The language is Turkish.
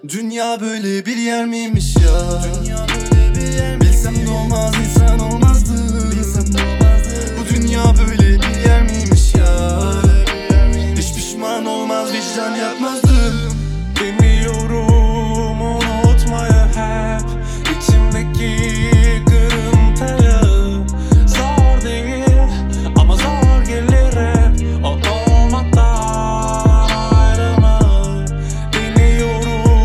Dünya böyle bir yer miymiş ya? Bilsem de olmaz, insan olmazdı.